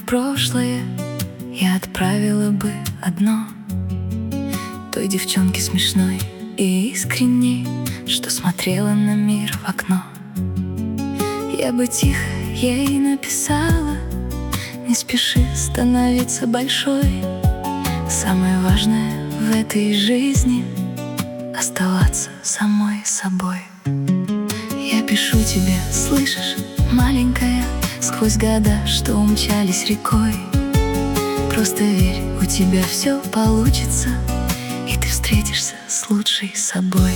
прошлое я отправила бы одно: той девчонке смешной и искренней, что смотрела на мир в окно. Я бы тихо ей написала: не спеши становиться большой. Самое важное в этой жизни — оставаться самой собой. Я пишу тебе, слышишь, маленькая, сквозь года, что умчались рекой. Просто верь, у тебя все получится, и ты встретишься с лучшей собой.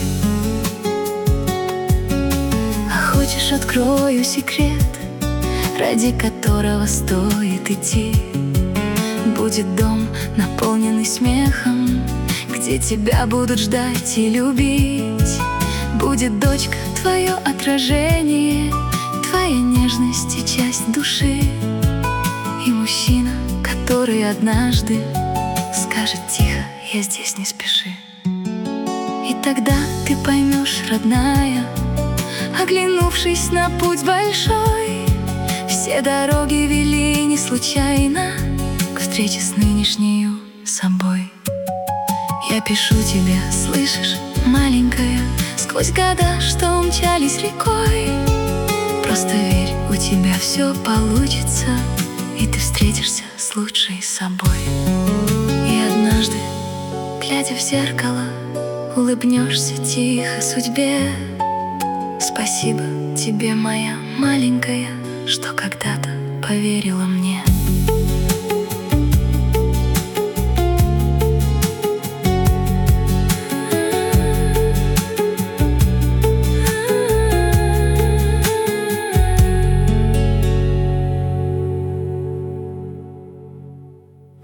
А хочешь, открою секрет, ради которого стоит идти? Будет дом, наполненный смехом, где тебя будут ждать и любить. Будет дочка, твое отражение, твоя нежность и часть души. И мужчина, который однажды скажет тихо: я здесь, не спеши. И тогда ты поймешь, родная, оглянувшись на путь большой, все дороги вели не случайно к встрече с нынешнею собой. Я пишу тебе, слышишь, маленькая, сквозь года, что умчались рекой. Просто верь, у тебя все получится, и ты встретишься с лучшей собой. И однажды, глядя в зеркало, улыбнешься тихо судьбе. Спасибо тебе, моя маленькая, что когда-то поверила мне.